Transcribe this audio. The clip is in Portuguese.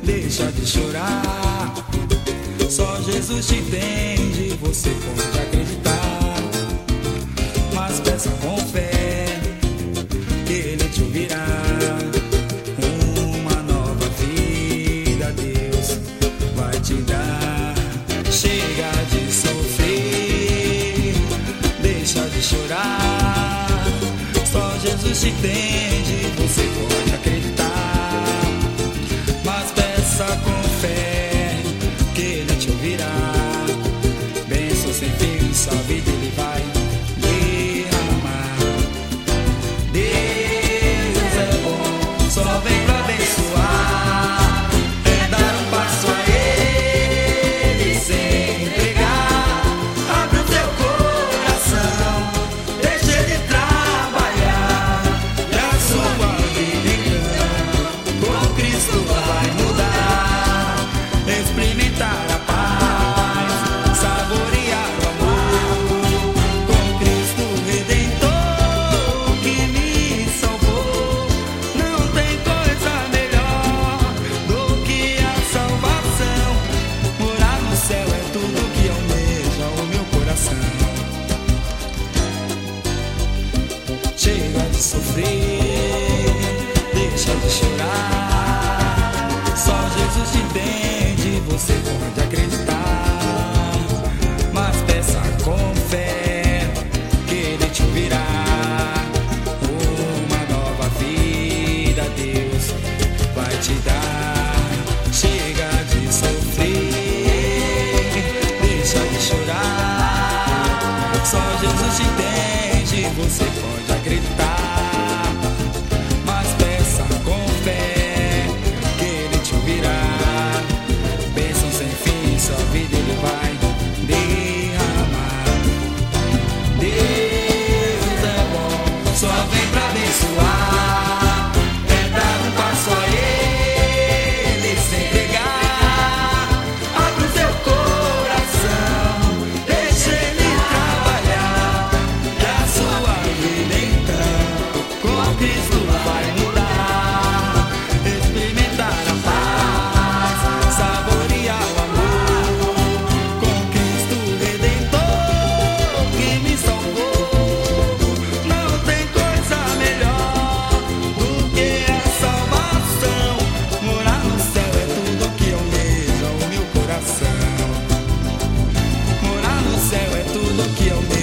deixa de chorar. Só Jesus te entende, você pode acreditar. Mas peça com fé, que Ele te ouvirá. Uma nova vida Deus vai te dar. Chega de sofrer, deixa de chorar. Só Jesus te entende, você pode acreditar. Mas peça com fé, que Ele te ouvirá. Bênção sem fim, sua vida Ele vai derramar. Deus é bom, só vem pra abençoar. É dar um passo a Ele sem entregar. Abre o teu coração, deixa Ele trabalhar. E a sua vida então com Cristo vai mudar. Experimentar a paz, saborear o amor. Com Cristo Redentor que me salvou. Não tem coisa melhor do que a salvação. Morar no céu é tudo que almeja o meu coração. Chega de sofrer, deixa de chorar. Só Jesus te entende, você pode acreditar. Mas peça com fé, que Ele te ouvirá. Uma nova vida Deus vai te dar. Chega de sofrer, deixa de chorar. Só Jesus te entende, você pode acreditar. Mas peça com fé, que Ele te ouvirá. Bênção sem fim, sua vida Ele vai derramar. Deus é bom, só vem pra abençoar. É dar um passo a Ele sem entregar. Abre o teu coração, deixa Ele trabalhar. E a sua vida então com Cristo vai mudar. Experimentar a paz, saborear o amor. Com Cristo Redentor que me salvou. Não tem coisa melhor do que a salvação. Morar no céu é tudo que almeja o meu coração. Morar no céu é tudo que almeja